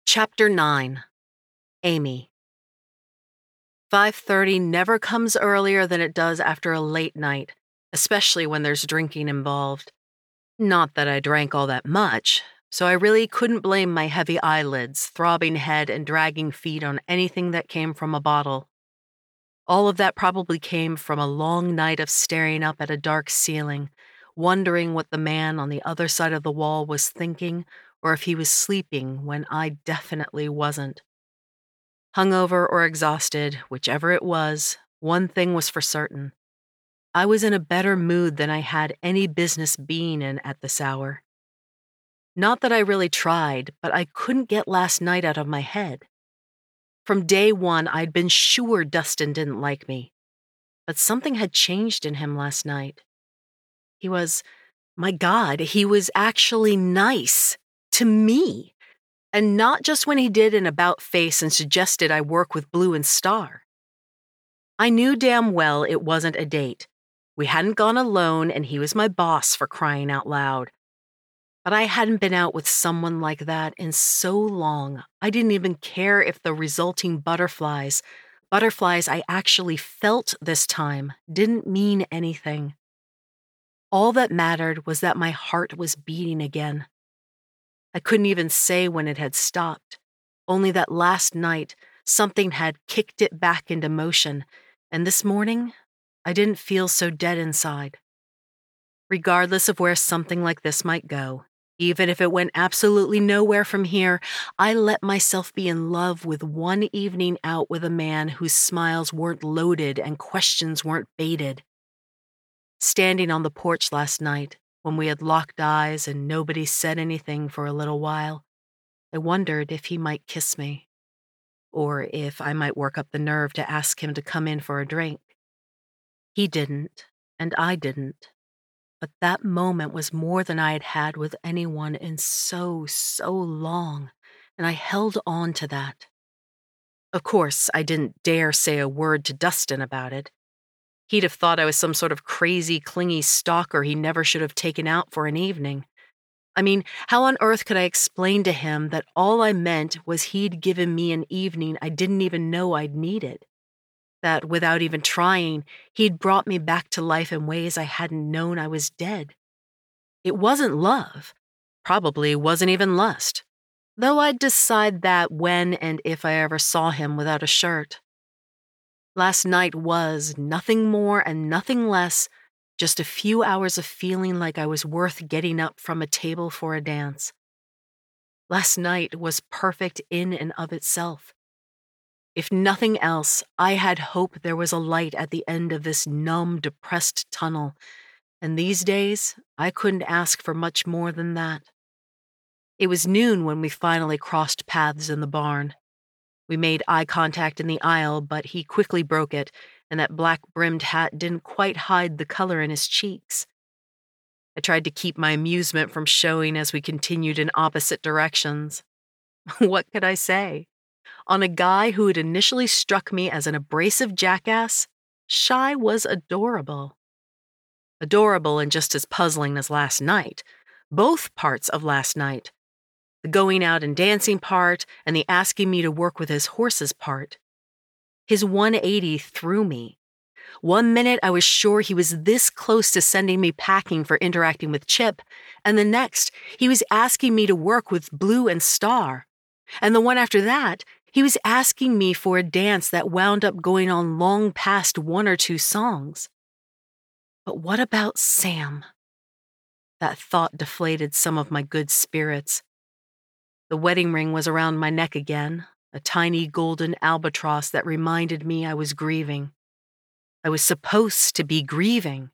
Chapter 9. Amy. 5:30 never comes earlier than it does after a late night, especially when there's drinking involved. Not that I drank all that much, so I really couldn't blame my heavy eyelids, throbbing head, and dragging feet on anything that came from a bottle. All of that probably came from a long night of staring up at a dark ceiling, wondering what the man on the other side of the wall was thinking, or if he was sleeping when I definitely wasn't. Hungover or exhausted, whichever it was, one thing was for certain. I was in a better mood than I had any business being in at this hour. Not that I really tried, but I couldn't get last night out of my head. From day one, I'd been sure Dustin didn't like me, but something had changed in him last night. My God, he was actually nice to me. And not just when he did an about-face and suggested I work with Blue and Star. I knew damn well it wasn't a date. We hadn't gone alone, and he was my boss, for crying out loud. But I hadn't been out with someone like that in so long, I didn't even care if the resulting butterflies I actually felt this time, didn't mean anything. All that mattered was that my heart was beating again. I couldn't even say when it had stopped, only that last night something had kicked it back into motion, and this morning I didn't feel so dead inside. Regardless of where something like this might go, even if it went absolutely nowhere from here, I let myself be in love with one evening out with a man whose smiles weren't loaded and questions weren't baited. Standing on the porch last night, when we had locked eyes and nobody said anything for a little while, I wondered if he might kiss me, or if I might work up the nerve to ask him to come in for a drink. He didn't, and I didn't, but that moment was more than I had had with anyone in so long, and I held on to that. Of course, I didn't dare say a word to Dustin about it. He'd have thought I was some sort of crazy, clingy stalker he never should have taken out for an evening. I mean, how on earth could I explain to him that all I meant was he'd given me an evening I didn't even know I'd needed? That without even trying, he'd brought me back to life in ways I hadn't known I was dead. It wasn't love. Probably wasn't even lust. Though I'd decide that when and if I ever saw him without a shirt. Last night was nothing more and nothing less, just a few hours of feeling like I was worth getting up from a table for a dance. Last night was perfect in and of itself. If nothing else, I had hope there was a light at the end of this numb, depressed tunnel, and these days, I couldn't ask for much more than that. It was noon when we finally crossed paths in the barn. We made eye contact in the aisle, but he quickly broke it, and that black-brimmed hat didn't quite hide the color in his cheeks. I tried to keep my amusement from showing as we continued in opposite directions. What could I say? On a guy who had initially struck me as an abrasive jackass, Shy was adorable. Adorable and just as puzzling as last night. Both parts of last night. The going out and dancing part, and the asking me to work with his horses part. His 180 threw me. One minute I was sure he was this close to sending me packing for interacting with Chip, and the next he was asking me to work with Blue and Star. And the one after that, he was asking me for a dance that wound up going on long past one or two songs. But what about Sam? That thought deflated some of my good spirits. The wedding ring was around my neck again, a tiny golden albatross that reminded me I was grieving. I was supposed to be grieving.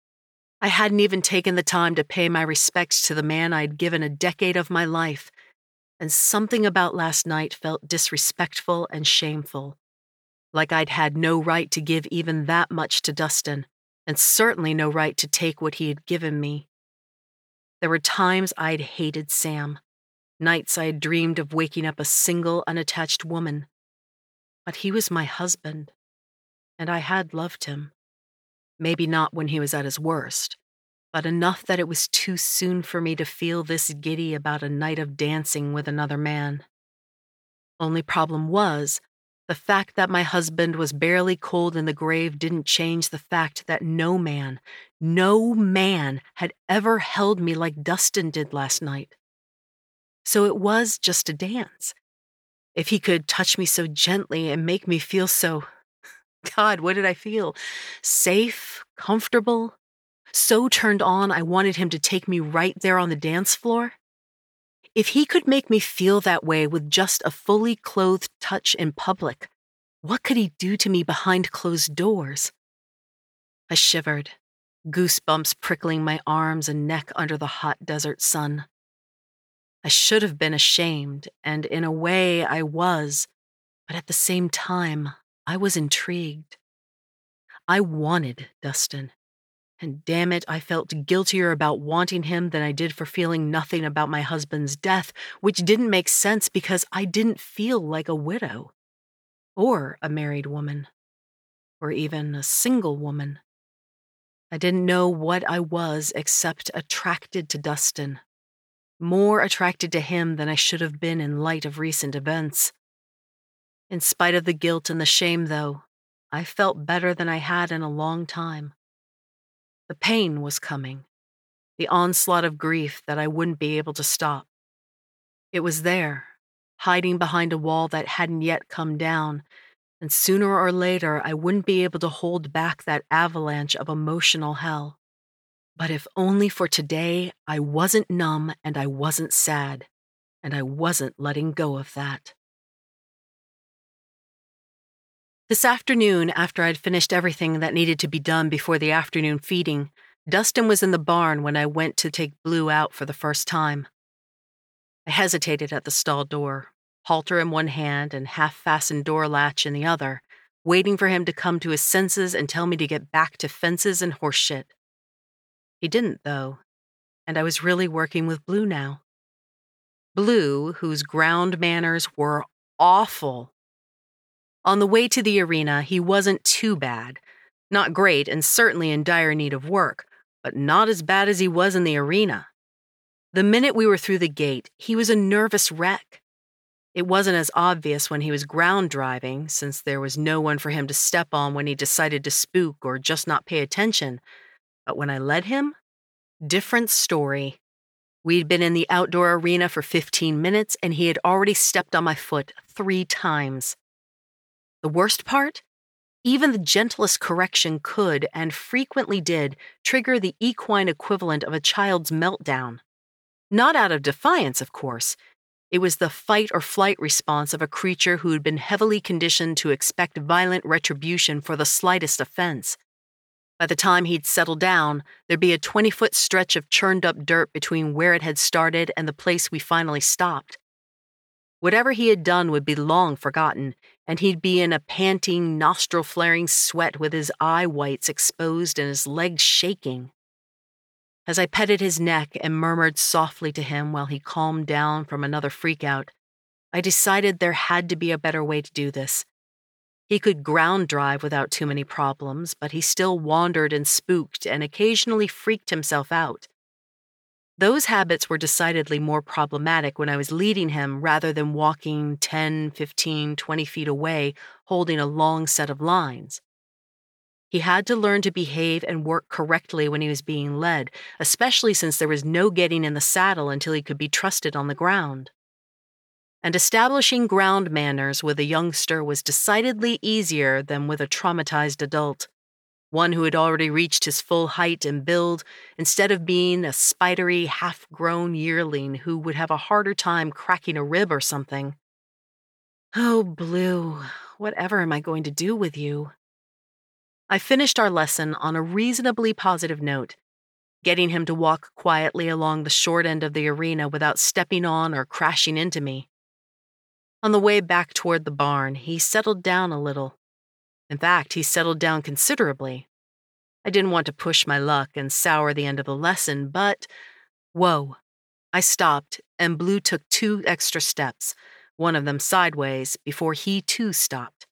I hadn't even taken the time to pay my respects to the man I'd given a decade of my life, and something about last night felt disrespectful and shameful, like I'd had no right to give even that much to Dustin, and certainly no right to take what he had given me. There were times I'd hated Sam. Nights I had dreamed of waking up a single, unattached woman. But he was my husband, and I had loved him. Maybe not when he was at his worst, but enough that it was too soon for me to feel this giddy about a night of dancing with another man. Only problem was, the fact that my husband was barely cold in the grave didn't change the fact that no man had ever held me like Dustin did last night. So it was just a dance. If he could touch me so gently and make me feel so... God, what did I feel? Safe, comfortable, so turned on I wanted him to take me right there on the dance floor? If he could make me feel that way with just a fully clothed touch in public, what could he do to me behind closed doors? I shivered, goosebumps prickling my arms and neck under the hot desert sun. I should have been ashamed, and in a way I was, but at the same time, I was intrigued. I wanted Dustin, and damn it, I felt guiltier about wanting him than I did for feeling nothing about my husband's death, which didn't make sense because I didn't feel like a widow, or a married woman, or even a single woman. I didn't know what I was except attracted to Dustin, more attracted to him than I should have been in light of recent events. In spite of the guilt and the shame, though, I felt better than I had in a long time. The pain was coming, the onslaught of grief that I wouldn't be able to stop. It was there, hiding behind a wall that hadn't yet come down, and sooner or later I wouldn't be able to hold back that avalanche of emotional hell. But if only for today, I wasn't numb and I wasn't sad, and I wasn't letting go of that. This afternoon, after I'd finished everything that needed to be done before the afternoon feeding, Dustin was in the barn when I went to take Blue out for the first time. I hesitated at the stall door, halter in one hand and half-fastened door latch in the other, waiting for him to come to his senses and tell me to get back to fences and horseshit. He didn't, though, and I was really working with Blue now. Blue, whose ground manners were awful. On the way to the arena, he wasn't too bad. Not great and certainly in dire need of work, but not as bad as he was in the arena. The minute we were through the gate, he was a nervous wreck. It wasn't as obvious when he was ground driving, since there was no one for him to step on when he decided to spook or just not pay attention. But when I led him, different story. We'd been in the outdoor arena for 15 minutes, and he had already stepped on my foot 3 times. The worst part? Even the gentlest correction could, and frequently did, trigger the equine equivalent of a child's meltdown. Not out of defiance, of course. It was the fight-or-flight response of a creature who had been heavily conditioned to expect violent retribution for the slightest offense. By the time he'd settled down, there'd be a 20-foot stretch of churned-up dirt between where it had started and the place we finally stopped. Whatever he had done would be long forgotten, and he'd be in a panting, nostril-flaring sweat with his eye whites exposed and his legs shaking. As I petted his neck and murmured softly to him while he calmed down from another freakout, I decided there had to be a better way to do this. He could ground drive without too many problems, but he still wandered and spooked and occasionally freaked himself out. Those habits were decidedly more problematic when I was leading him rather than walking 10, 15, 20 feet away holding a long set of lines. He had to learn to behave and work correctly when he was being led, especially since there was no getting in the saddle until he could be trusted on the ground. And establishing ground manners with a youngster was decidedly easier than with a traumatized adult, one who had already reached his full height and build, instead of being a spidery, half-grown yearling who would have a harder time cracking a rib or something. Oh, Blue, whatever am I going to do with you? I finished our lesson on a reasonably positive note, getting him to walk quietly along the short end of the arena without stepping on or crashing into me. On the way back toward the barn, he settled down a little. In fact, he settled down considerably. I didn't want to push my luck and sour the end of the lesson, but, whoa. I stopped, and Blue took 2 extra steps, one of them sideways, before he too stopped.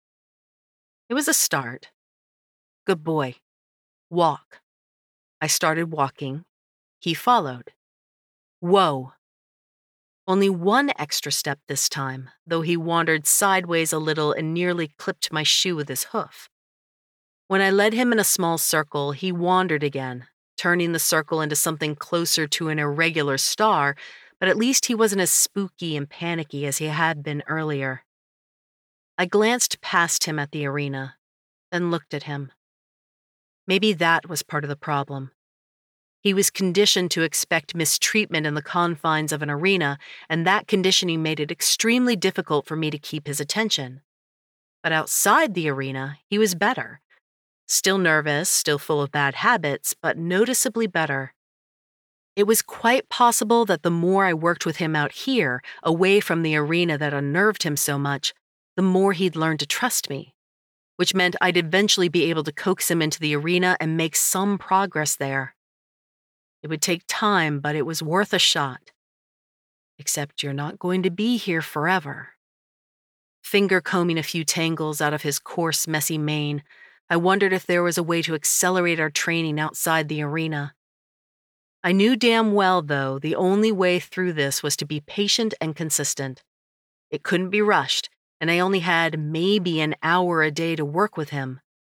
It was a start. Good boy. Walk. I started walking. He followed. Whoa. Only one extra step this time, though he wandered sideways a little and nearly clipped my shoe with his hoof. When I led him in a small circle, he wandered again, turning the circle into something closer to an irregular star, but at least he wasn't as spooky and panicky as he had been earlier. I glanced past him at the arena, then looked at him. Maybe that was part of the problem. He was conditioned to expect mistreatment in the confines of an arena, and that conditioning made it extremely difficult for me to keep his attention. But outside the arena, he was better. Still nervous, still full of bad habits, but noticeably better. It was quite possible that the more I worked with him out here, away from the arena that unnerved him so much, the more he'd learn to trust me, which meant I'd eventually be able to coax him into the arena and make some progress there. It would take time, but it was worth a shot. Except you're not going to be here forever. Finger combing a few tangles out of his coarse, messy mane, I wondered if there was a way to accelerate our training outside the arena. I knew damn well, though, the only way through this was to be patient and consistent. It couldn't be rushed, and I only had maybe an hour a day to work with him.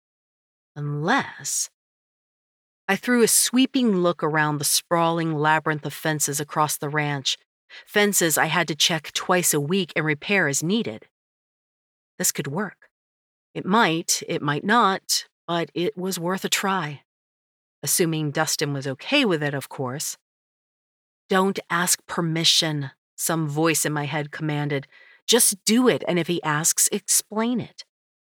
Unless... I threw a sweeping look around the sprawling labyrinth of fences across the ranch, fences I had to check twice a week and repair as needed. This could work. It might not, but it was worth a try. Assuming Dustin was okay with it, of course. Don't ask permission, some voice in my head commanded. Just do it, and if he asks, explain it.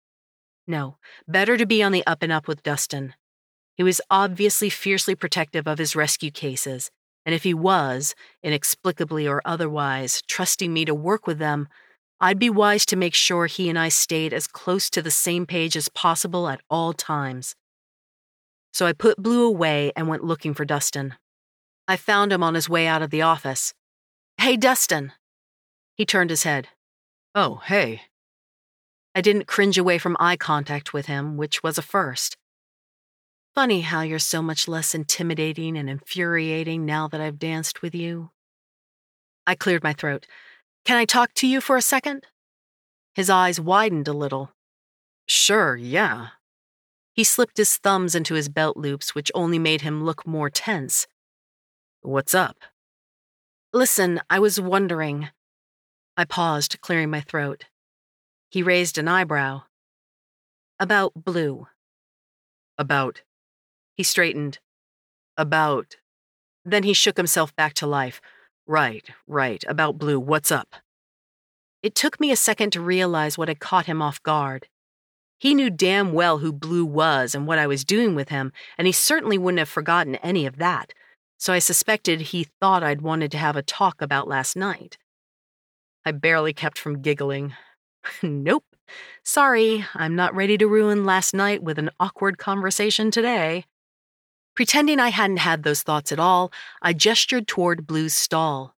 No, better to be on the up and up with Dustin. He was obviously fiercely protective of his rescue cases, and if he was, inexplicably or otherwise, trusting me to work with them, I'd be wise to make sure he and I stayed as close to the same page as possible at all times. So I put Blue away and went looking for Dustin. I found him on his way out of the office. "Hey, Dustin." He turned his head. "Oh, hey." I didn't cringe away from eye contact with him, which was a first. Funny how you're so much less intimidating and infuriating now that I've danced with you. I cleared my throat. "Can I talk to you for a second?" His eyes widened a little. "Sure, yeah." He slipped his thumbs into his belt loops, which only made him look more tense. "What's up?" "Listen, I was wondering." I paused, clearing my throat. He raised an eyebrow. "About Blue." "About..." He straightened. "About..." Then he shook himself back to life. Right, about Blue, what's up?" It took me a second to realize what had caught him off guard. He knew damn well who Blue was and what I was doing with him, and he certainly wouldn't have forgotten any of that, so I suspected he thought I'd wanted to have a talk about last night. I barely kept from giggling. Nope. Sorry, I'm not ready to ruin last night with an awkward conversation today. Pretending I hadn't had those thoughts at all, I gestured toward Blue's stall.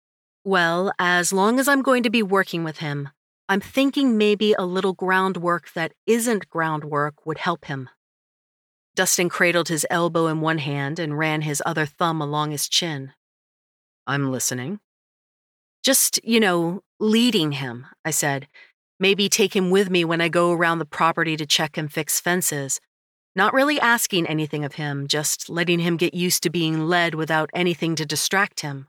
Well, as long as I'm going to be working with him, I'm thinking maybe a little groundwork that isn't groundwork would help him. Dustin cradled his elbow in one hand and ran his other thumb along his chin. "I'm listening." "Just, leading him," I said. "Maybe take him with me when I go around the property to check and fix fences. Not really asking anything of him, just letting him get used to being led without anything to distract him."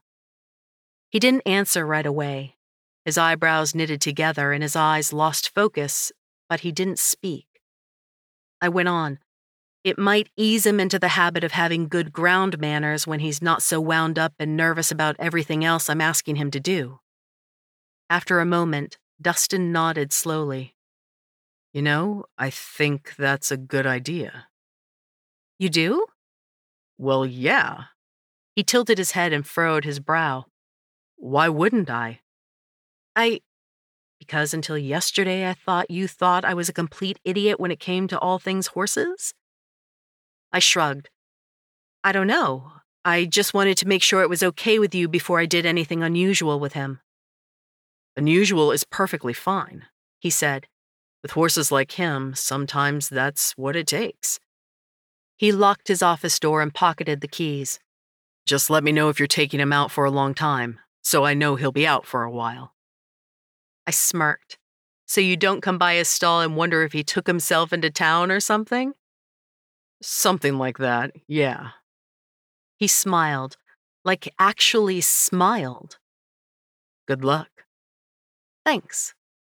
He didn't answer right away. His eyebrows knitted together and his eyes lost focus, but he didn't speak. I went on. It might ease him into the habit of having good ground manners when he's not so wound up and nervous about everything else I'm asking him to do. After a moment, Dustin nodded slowly. I think that's a good idea." "You do?" "Well, yeah." He tilted his head and furrowed his brow. "Why wouldn't I?" Because until yesterday I thought you thought I was a complete idiot when it came to all things horses?" I shrugged. "I don't know. I just wanted to make sure it was okay with you before I did anything unusual with him." "Unusual is perfectly fine," he said. "With horses like him, sometimes that's what it takes." He locked his office door and pocketed the keys. "Just let me know if you're taking him out for a long time. so I know he'll be out for a while. I smirked. So you don't come by his stall and wonder if he took himself into town or something? Something like that, yeah. He smiled, like actually smiled. Good luck. Thanks.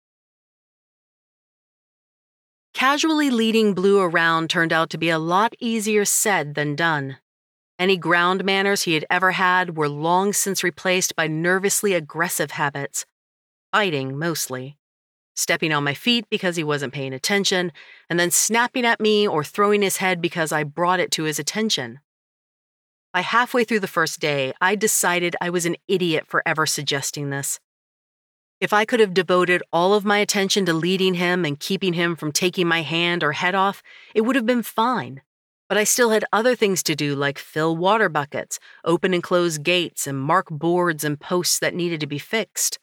Casually leading Blue around turned out to be a lot easier said than done. Any ground manners he had ever had were long since replaced by nervously aggressive habits. Biting, mostly. Stepping on my feet because he wasn't paying attention, and then snapping at me or throwing his head because I brought it to his attention. By halfway through the first day, I decided I was an idiot for ever suggesting this. If I could have devoted all of my attention to leading him and keeping him from taking my hand or head off, it would have been fine. But I still had other things to do, like fill water buckets, open and close gates, and mark boards and posts that needed to be fixed.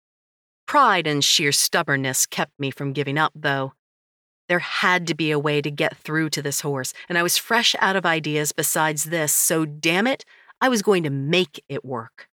Pride and sheer stubbornness kept me from giving up, though. There had to be a way to get through to this horse, and I was fresh out of ideas besides this, so damn it, I was going to make it work.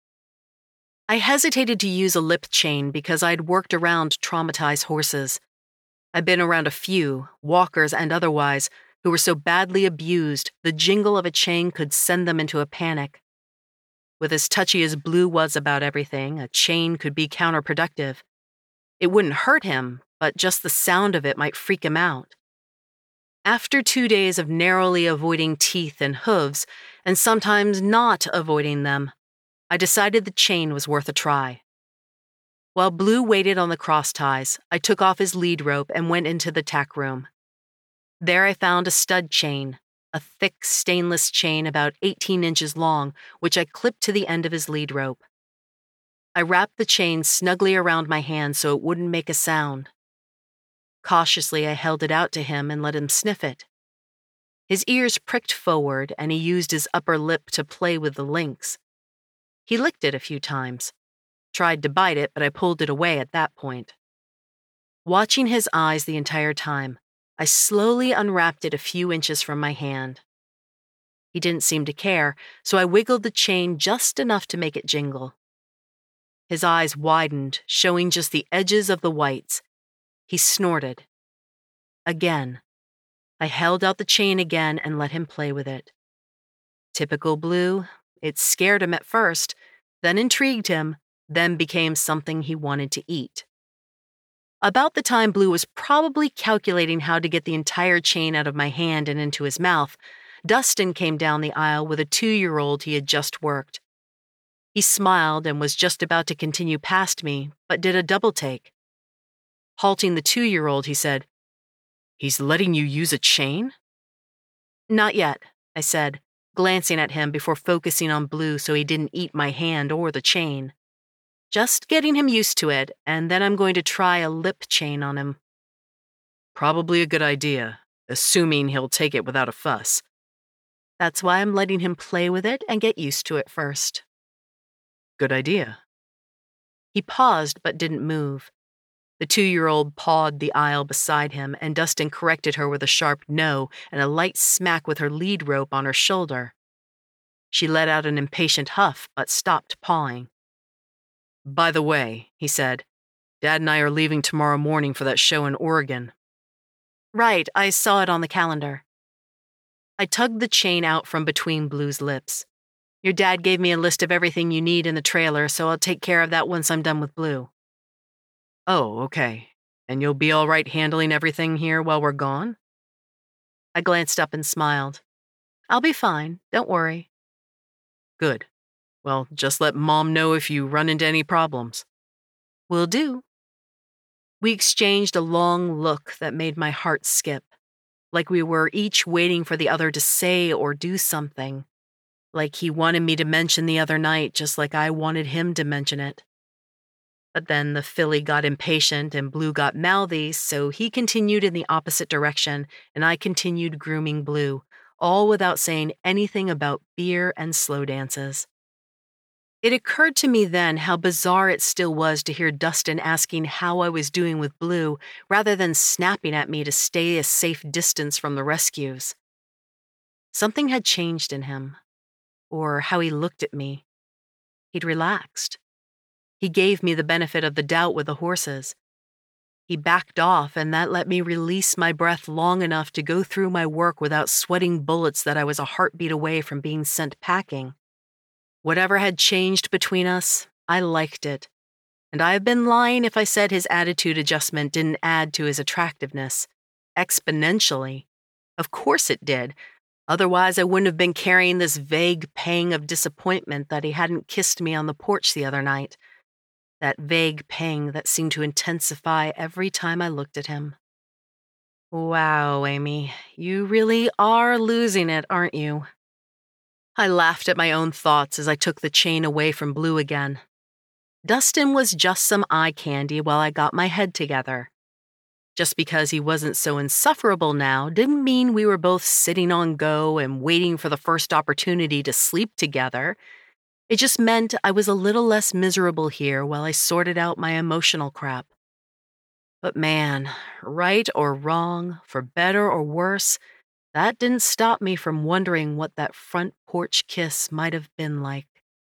I hesitated to use a lip chain because I'd worked around traumatized horses. I'd been around a few, walkers and otherwise, who were so badly abused the jingle of a chain could send them into a panic. With as touchy as Blue was about everything, a chain could be counterproductive. It wouldn't hurt him, but just the sound of it might freak him out. After 2 days of narrowly avoiding teeth and hooves, and sometimes not avoiding them, I decided the chain was worth a try. While Blue waited on the cross ties, I took off his lead rope and went into the tack room. There I found a stud chain, a thick stainless chain about 18 inches long, which I clipped to the end of his lead rope. I wrapped the chain snugly around my hand so it wouldn't make a sound. Cautiously, I held it out to him and let him sniff it. His ears pricked forward, and he used his upper lip to play with the links. He licked it a few times. Tried to bite it, but I pulled it away at that point. Watching his eyes the entire time, I slowly unwrapped it a few inches from my hand. He didn't seem to care, so I wiggled the chain just enough to make it jingle. His eyes widened, showing just the edges of the whites. He snorted. Again. I held out the chain again and let him play with it. Typical Blue. It scared him at first, then intrigued him, then became something he wanted to eat. About the time Blue was probably calculating how to get the entire chain out of my hand and into his mouth, Dustin came down the aisle with a 2-year-old he had just worked. He smiled and was just about to continue past me, but did a double take. Halting the 2-year-old, he said, "He's letting you use a chain?" "Not yet," I said, glancing at him before focusing on Blue so he didn't eat my hand or the chain. "Just getting him used to it, and then I'm going to try a lip chain on him." "Probably a good idea, assuming he'll take it without a fuss." "That's why I'm letting him play with it and get used to it first." "Good idea." He paused but didn't move. The 2-year-old pawed the aisle beside him, and Dustin corrected her with a sharp no and a light smack with her lead rope on her shoulder. She let out an impatient huff but stopped pawing. "By the way," he said, "Dad and I are leaving tomorrow morning for that show in Oregon." "Right, I saw it on the calendar." I tugged the chain out from between Blue's lips. "Your dad gave me a list of everything you need in the trailer, so I'll take care of that once I'm done with Blue." "Oh, okay. And you'll be all right handling everything here while we're gone?" I glanced up and smiled. "I'll be fine, don't worry." "Good. Well, just let Mom know if you run into any problems." "Will do." We exchanged a long look that made my heart skip, like we were each waiting for the other to say or do something, like he wanted me to mention the other night just like I wanted him to mention it. But then the filly got impatient and Blue got mouthy, so he continued in the opposite direction and I continued grooming Blue, all without saying anything about beer and slow dances. It occurred to me then how bizarre it still was to hear Dustin asking how I was doing with Blue rather than snapping at me to stay a safe distance from the rescues. Something had changed in him, or how he looked at me. He'd relaxed, He gave me the benefit of the doubt with the horses. He backed off, and that let me release my breath long enough to go through my work without sweating bullets that I was a heartbeat away from being sent packing. Whatever had changed between us, I liked it. And I have been lying if I said his attitude adjustment didn't add to his attractiveness. Exponentially. Of course it did. Otherwise, I wouldn't have been carrying this vague pang of disappointment that he hadn't kissed me on the porch the other night. That vague pang that seemed to intensify every time I looked at him. Wow, Amy, you really are losing it, aren't you? I laughed at my own thoughts as I took the chain away from Blue again. Dustin was just some eye candy while I got my head together. Just because he wasn't so insufferable now didn't mean we were both sitting on go and waiting for the first opportunity to sleep together. It just meant I was a little less miserable here while I sorted out my emotional crap. But man, right or wrong, for better or worse, that didn't stop me from wondering what that front porch kiss might have been like.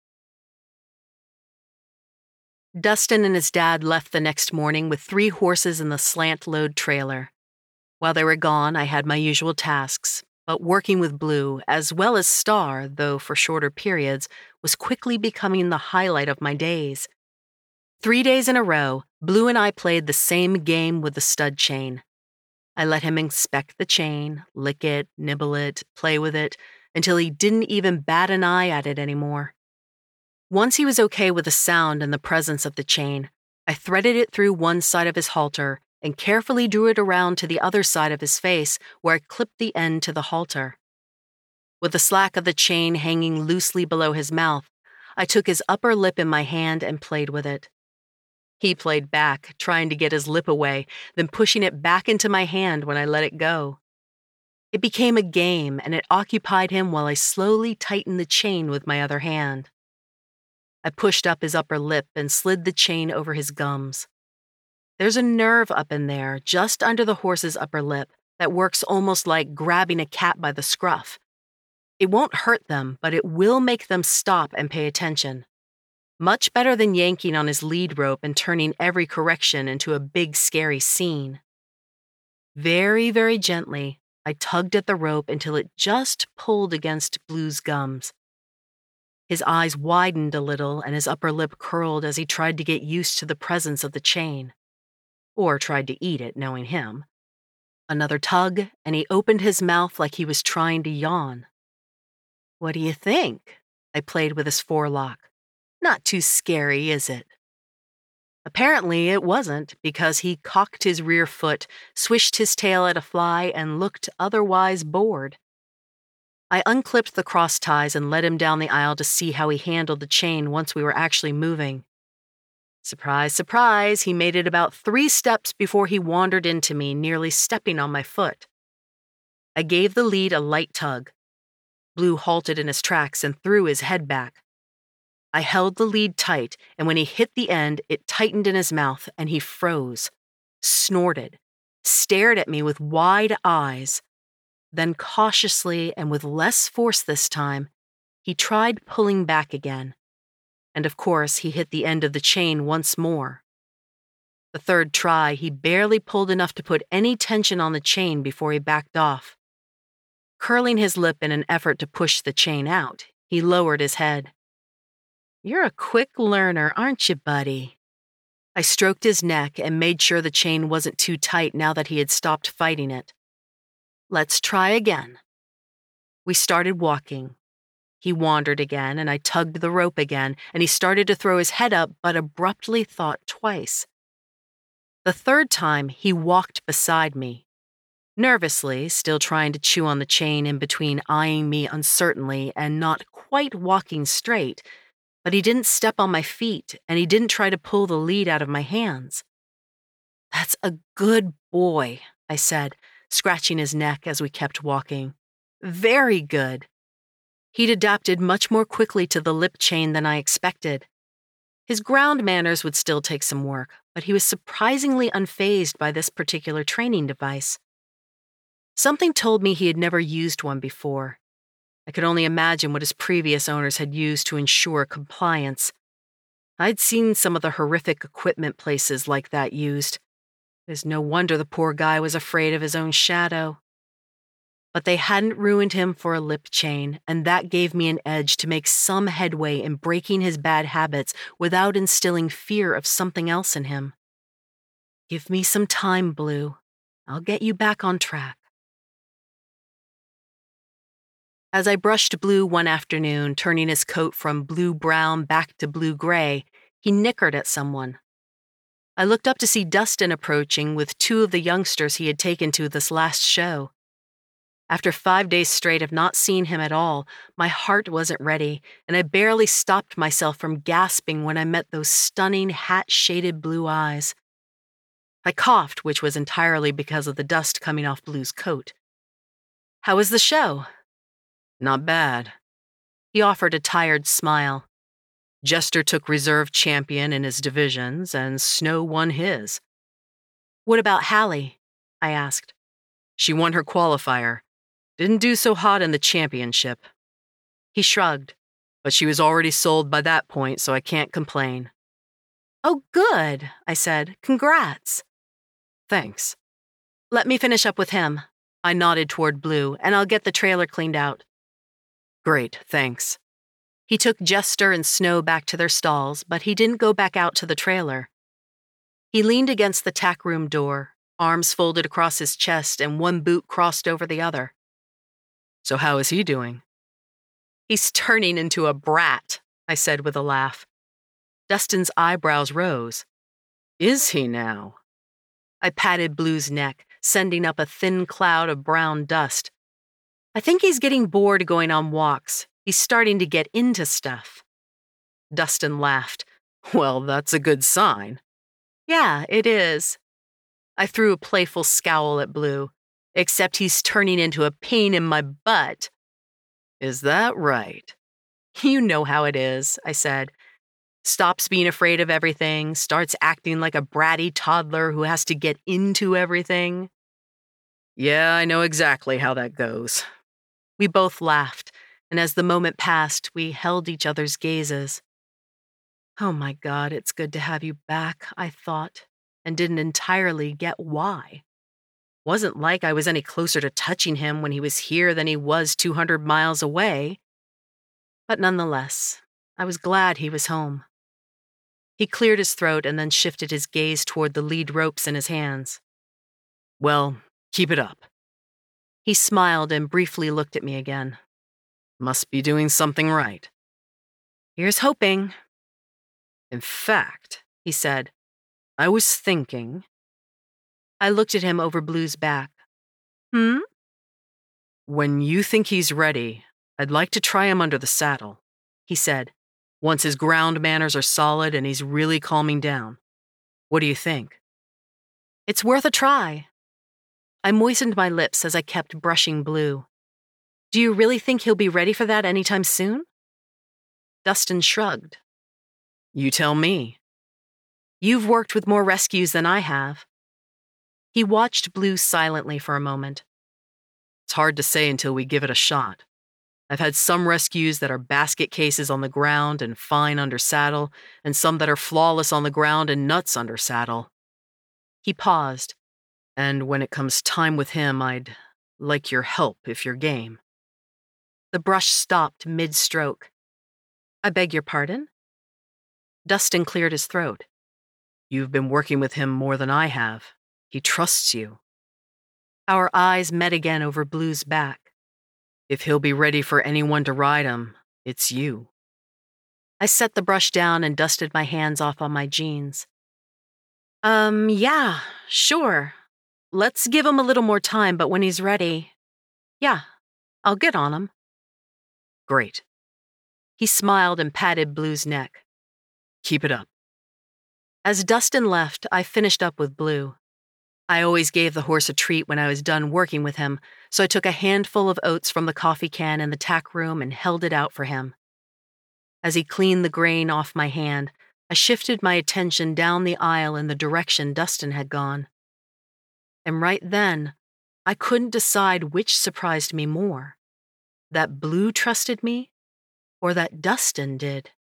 Dustin and his dad left the next morning with 3 horses in the slant-load trailer. While they were gone, I had my usual tasks, but working with Blue, as well as Star, though for shorter periods, was quickly becoming the highlight of my days. 3 days in a row, Blue and I played the same game with the stud chain. I let him inspect the chain, lick it, nibble it, play with it, until he didn't even bat an eye at it anymore. Once he was okay with the sound and the presence of the chain, I threaded it through one side of his halter and carefully drew it around to the other side of his face where I clipped the end to the halter. With the slack of the chain hanging loosely below his mouth, I took his upper lip in my hand and played with it. He played back, trying to get his lip away, then pushing it back into my hand when I let it go. It became a game, and it occupied him while I slowly tightened the chain with my other hand. I pushed up his upper lip and slid the chain over his gums. There's a nerve up in there, just under the horse's upper lip, that works almost like grabbing a cat by the scruff. It won't hurt them, but it will make them stop and pay attention. Much better than yanking on his lead rope and turning every correction into a big, scary scene. Very, very gently, I tugged at the rope until it just pulled against Blue's gums. His eyes widened a little and his upper lip curled as he tried to get used to the presence of the chain. Or tried to eat it, knowing him. Another tug, and he opened his mouth like he was trying to yawn. What do you think? I played with his forelock. Not too scary, is it? Apparently it wasn't, because he cocked his rear foot, swished his tail at a fly, and looked otherwise bored. I unclipped the cross ties and led him down the aisle to see how he handled the chain once we were actually moving. Surprise, surprise, he made it about 3 steps before he wandered into me, nearly stepping on my foot. I gave the lead a light tug. Blue halted in his tracks and threw his head back. I held the lead tight, and when he hit the end, it tightened in his mouth, and he froze, snorted, stared at me with wide eyes. Then cautiously and with less force this time, he tried pulling back again. And of course, he hit the end of the chain once more. The third try, he barely pulled enough to put any tension on the chain before he backed off. Curling his lip in an effort to push the chain out, he lowered his head. You're a quick learner, aren't you, buddy? I stroked his neck and made sure the chain wasn't too tight now that he had stopped fighting it. Let's try again. We started walking. He wandered again, and I tugged the rope again, and he started to throw his head up, but abruptly thought twice. The third time, he walked beside me. Nervously, still trying to chew on the chain in between eyeing me uncertainly and not quite walking straight, but he didn't step on my feet, and he didn't try to pull the lead out of my hands. That's a good boy, I said, scratching his neck as we kept walking. Very good. He'd adapted much more quickly to the lip chain than I expected. His ground manners would still take some work, but he was surprisingly unfazed by this particular training device. Something told me he had never used one before. I could only imagine what his previous owners had used to ensure compliance. I'd seen some of the horrific equipment places like that used. There's no wonder the poor guy was afraid of his own shadow. But they hadn't ruined him for a lip chain, and that gave me an edge to make some headway in breaking his bad habits without instilling fear of something else in him. Give me some time, Blue. I'll get you back on track. As I brushed Blue one afternoon, turning his coat from blue-brown back to blue-gray, he nickered at someone. I looked up to see Dustin approaching with 2 of the youngsters he had taken to this last show. After 5 days straight of not seeing him at all, my heart wasn't ready, and I barely stopped myself from gasping when I met those stunning hat-shaded blue eyes. I coughed, which was entirely because of the dust coming off Blue's coat. "How was the show?" "Not bad." He offered a tired smile. "Jester took reserve champion in his divisions, and Snow won his." "What about Hallie?" I asked. "She won her qualifier. Didn't do so hot in the championship." He shrugged, "But she was already sold by that point, so I can't complain." "Oh, good," I said. "Congrats." "Thanks." "Let me finish up with him." I nodded toward Blue, "and I'll get the trailer cleaned out." "Great, thanks." He took Jester and Snow back to their stalls, but he didn't go back out to the trailer. He leaned against the tack room door, arms folded across his chest and one boot crossed over the other. "So how is he doing?" "He's turning into a brat," I said with a laugh. Dustin's eyebrows rose. "Is he now?" I patted Blue's neck, sending up a thin cloud of brown dust. "I think he's getting bored going on walks. He's starting to get into stuff." Dustin laughed. "Well, that's a good sign." "Yeah, it is." I threw a playful scowl at Blue. "Except he's turning into a pain in my butt." "Is that right?" "You know how it is," I said. "Stops being afraid of everything, starts acting like a bratty toddler who has to get into everything." "Yeah, I know exactly how that goes." We both laughed, and as the moment passed, we held each other's gazes. Oh my God, it's good to have you back, I thought, and didn't entirely get why. Wasn't like I was any closer to touching him when he was here than he was 200 miles away. But nonetheless, I was glad he was home. He cleared his throat and then shifted his gaze toward the lead ropes in his hands. "Well, keep it up." He smiled and briefly looked at me again. "Must be doing something right." "Here's hoping." "In fact," he said, "I was thinking—" I looked at him over Blue's back. "Hmm?" "When you think he's ready, I'd like to try him under the saddle," he said, "once his ground manners are solid and he's really calming down. What do you think?" "It's worth a try." I moistened my lips as I kept brushing Blue. "Do you really think he'll be ready for that anytime soon?" Dustin shrugged. "You tell me." "You've worked with more rescues than I have." He watched Blue silently for a moment. "It's hard to say until we give it a shot. I've had some rescues that are basket cases on the ground and fine under saddle, and some that are flawless on the ground and nuts under saddle." He paused. "And when it comes time with him, I'd like your help if you're game." The brush stopped mid-stroke. "I beg your pardon?" Dustin cleared his throat. "You've been working with him more than I have. He trusts you." Our eyes met again over Blue's back. "If he'll be ready for anyone to ride him, it's you." I set the brush down and dusted my hands off on my jeans. Yeah, sure. Let's give him a little more time, but when he's ready, yeah, I'll get on him." "Great." He smiled and patted Blue's neck. "Keep it up." As Dustin left, I finished up with Blue. I always gave the horse a treat when I was done working with him, so I took a handful of oats from the coffee can in the tack room and held it out for him. As he cleaned the grain off my hand, I shifted my attention down the aisle in the direction Dustin had gone. And right then, I couldn't decide which surprised me more, that Blue trusted me or that Dustin did.